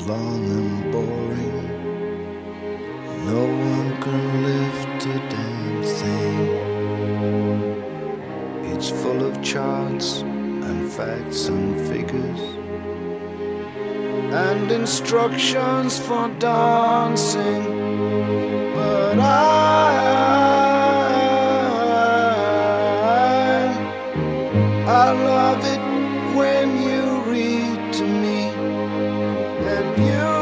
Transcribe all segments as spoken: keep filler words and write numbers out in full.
is long and boring. No one can lift a damn thing. It's full of charts and facts and figures and instructions for dancing. But I, I love it when you read to me, and you,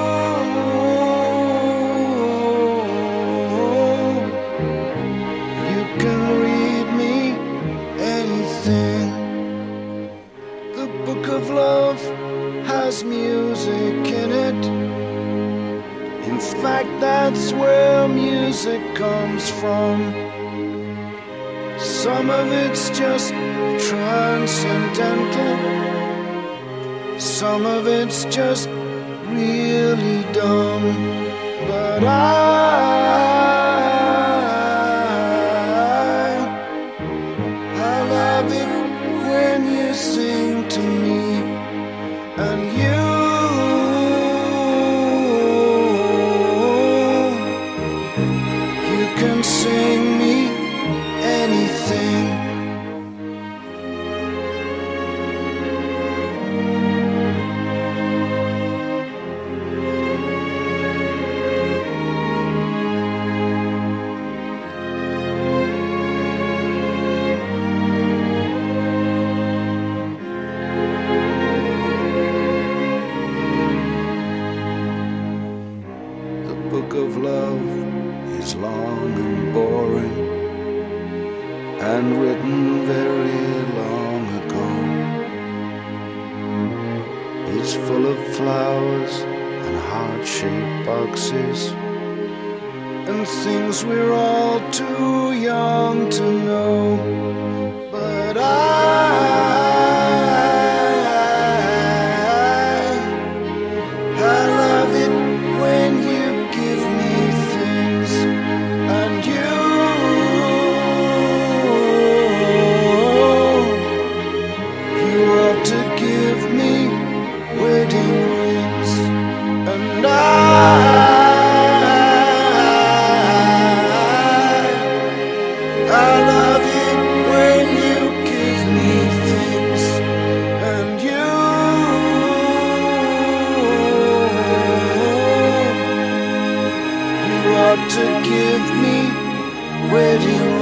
you can read me anything. The book of love has music in it. In fact, that's where music comes from. Some of it's just transcendental, some of it's just really dumb. But I, I love it when you sing to me, and you, you can sing me anything. The book of love is long and boring, and written very long ago. It's full of flowers and heart-shaped boxes and things we're all too young to know. But I, I love it when you give me things, and you, you ought to give me wedding rings. And I, I love it when you give me things, and you, you ought to give me wedding rings.